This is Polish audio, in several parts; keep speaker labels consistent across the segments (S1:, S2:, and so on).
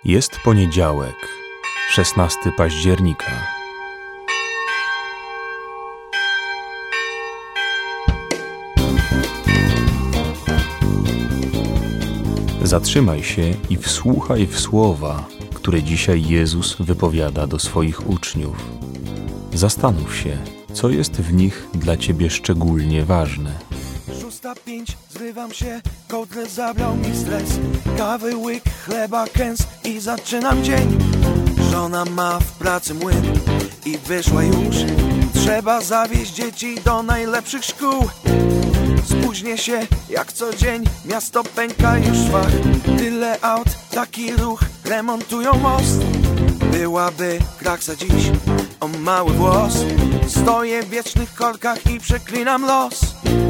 S1: Jest poniedziałek, 16 października. Zatrzymaj się i wsłuchaj w słowa, które dzisiaj Jezus wypowiada do swoich uczniów. Zastanów się, co jest w nich dla Ciebie szczególnie ważne.
S2: 6:05, zrywam się, kołdrę zabrał mi stres. Kawy, łyk, chleba, kęs i zaczynam dzień. Żona ma w pracy młyn i wyszła już. Trzeba zawieźć dzieci do najlepszych szkół. Spóźnię się jak co dzień, miasto pęka już w szwach. Tyle aut, taki ruch, remontują most. Byłaby kraksa dziś o mały włos. Stoję w wiecznych korkach i przeklinam los.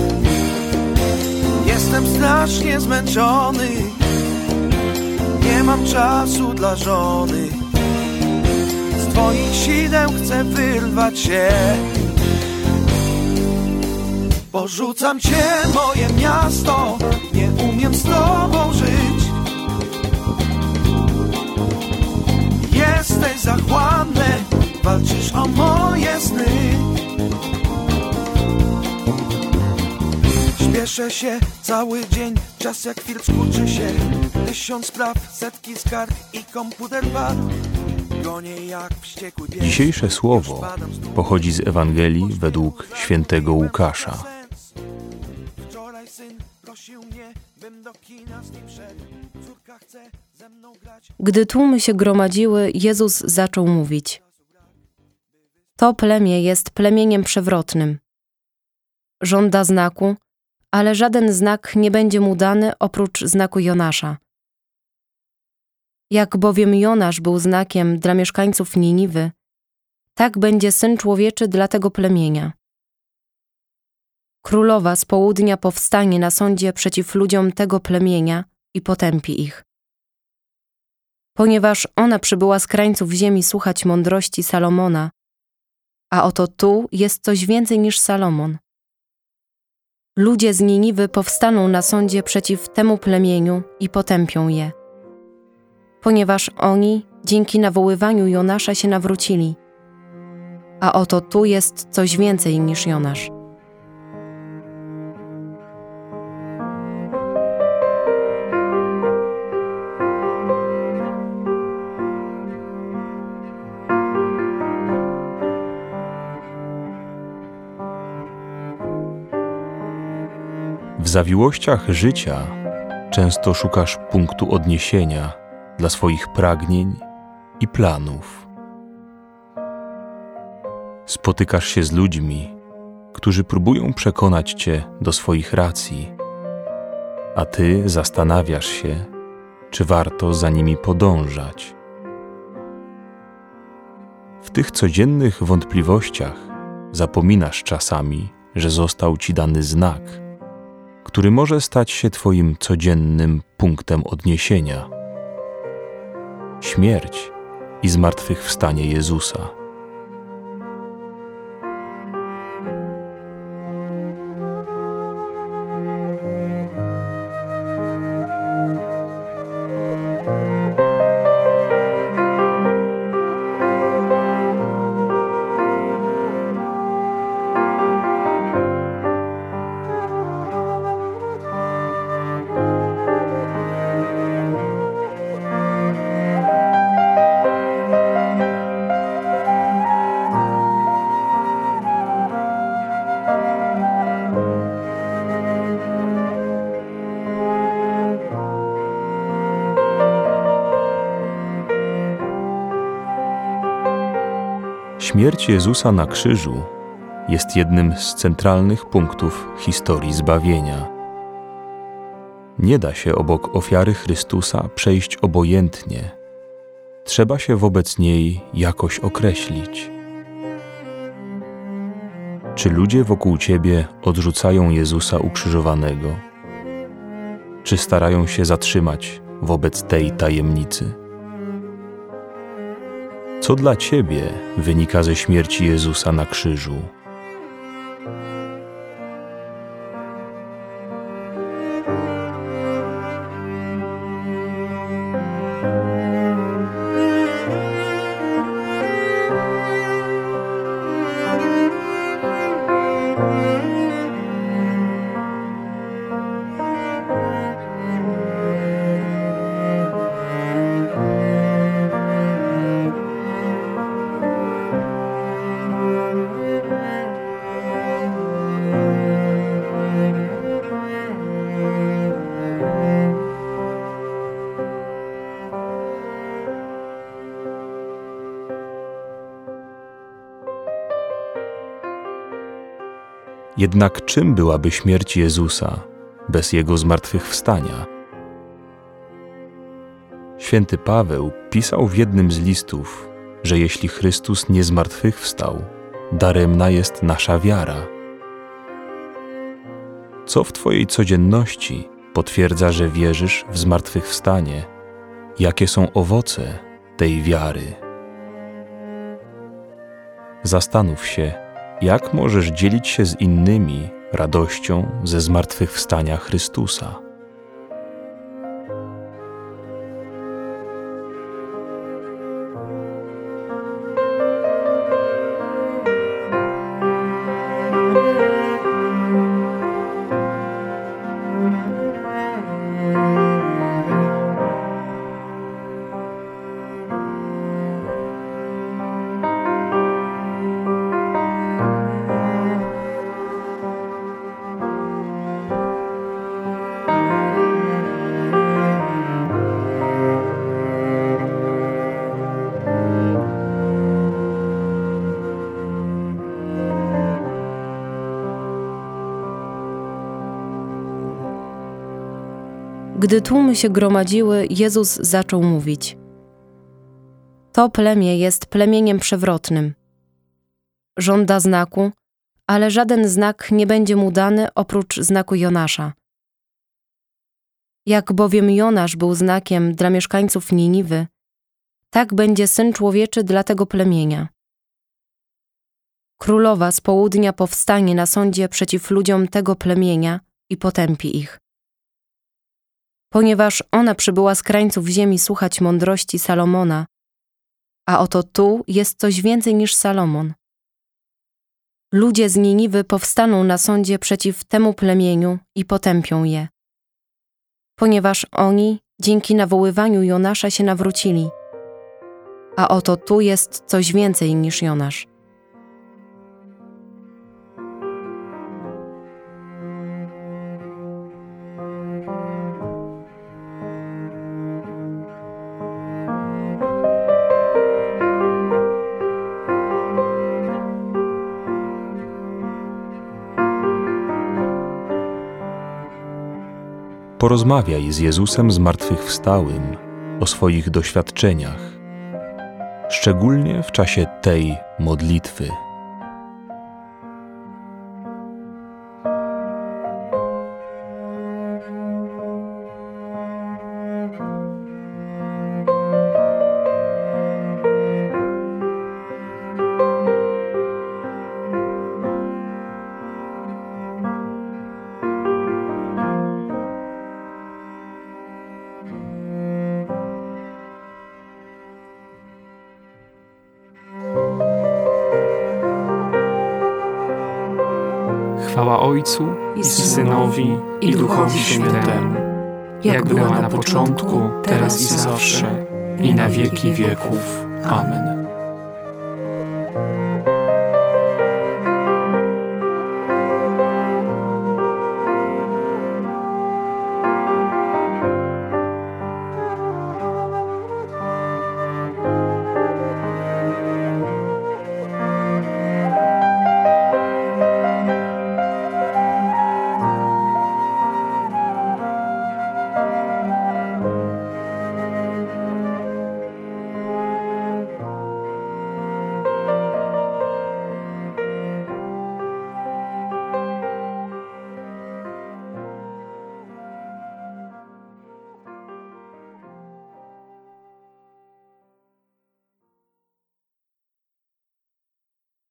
S2: Jestem strasznie zmęczony, nie mam czasu dla żony. Z twoich sideł chcę wyrwać się. Porzucam cię, moje miasto, nie umiem z tobą żyć. Jesteś zachłanny, walczysz o moje sny. Śpieszę się cały dzień, czas jak film skurczy się. 1000 spraw, setki skarg i komputer padł. Gonię jak wściekły pies.
S1: Dzisiejsze słowo pochodzi z Ewangelii według świętego Łukasza.
S2: Wczoraj syn prosił mnie, bym do kina z nim szedł. Córka chce ze mną grać.
S3: Gdy tłumy się gromadziły, Jezus zaczął mówić: To plemię jest plemieniem przewrotnym. Żąda znaku, ale żaden znak nie będzie mu dany oprócz znaku Jonasza. Jak bowiem Jonasz był znakiem dla mieszkańców Niniwy, tak będzie Syn Człowieczy dla tego plemienia. Królowa z południa powstanie na sądzie przeciw ludziom tego plemienia i potępi ich. Ponieważ ona przybyła z krańców ziemi słuchać mądrości Salomona, a oto tu jest coś więcej niż Salomon. Ludzie z Niniwy powstaną na sądzie przeciw temu plemieniu i potępią je. Ponieważ oni dzięki nawoływaniu Jonasza się nawrócili, a oto tu jest coś więcej niż Jonasz.
S1: W zawiłościach życia często szukasz punktu odniesienia dla swoich pragnień i planów. Spotykasz się z ludźmi, którzy próbują przekonać Cię do swoich racji, a Ty zastanawiasz się, czy warto za nimi podążać. W tych codziennych wątpliwościach zapominasz czasami, że został Ci dany znak, który może stać się Twoim codziennym punktem odniesienia. Śmierć i zmartwychwstanie Jezusa. Śmierć Jezusa na krzyżu jest jednym z centralnych punktów historii zbawienia. Nie da się obok ofiary Chrystusa przejść obojętnie. Trzeba się wobec niej jakoś określić. Czy ludzie wokół Ciebie odrzucają Jezusa ukrzyżowanego? Czy starają się zatrzymać wobec tej tajemnicy? Co dla Ciebie wynika ze śmierci Jezusa na krzyżu? Jednak czym byłaby śmierć Jezusa bez Jego zmartwychwstania? Święty Paweł pisał w jednym z listów, że jeśli Chrystus nie zmartwychwstał, daremna jest nasza wiara. Co w Twojej codzienności potwierdza, że wierzysz w zmartwychwstanie? Jakie są owoce tej wiary? Zastanów się, jak możesz dzielić się z innymi radością ze zmartwychwstania Chrystusa.
S3: Gdy tłumy się gromadziły, Jezus zaczął mówić: To plemię jest plemieniem przewrotnym. Żąda znaku, ale żaden znak nie będzie mu dany oprócz znaku Jonasza. Jak bowiem Jonasz był znakiem dla mieszkańców Niniwy, tak będzie Syn Człowieczy dla tego plemienia. Królowa z południa powstanie na sądzie przeciw ludziom tego plemienia i potępi ich. Ponieważ ona przybyła z krańców ziemi słuchać mądrości Salomona, a oto tu jest coś więcej niż Salomon. Ludzie z Niniwy powstaną na sądzie przeciw temu plemieniu i potępią je. Ponieważ oni dzięki nawoływaniu Jonasza się nawrócili, a oto tu jest coś więcej niż Jonasz.
S1: Porozmawiaj z Jezusem zmartwychwstałym o swoich doświadczeniach, szczególnie w czasie tej modlitwy.
S4: Chwała Ojcu i Synowi, i Duchowi Świętemu, jak była na początku, teraz i zawsze, i na wieki wieków. Amen.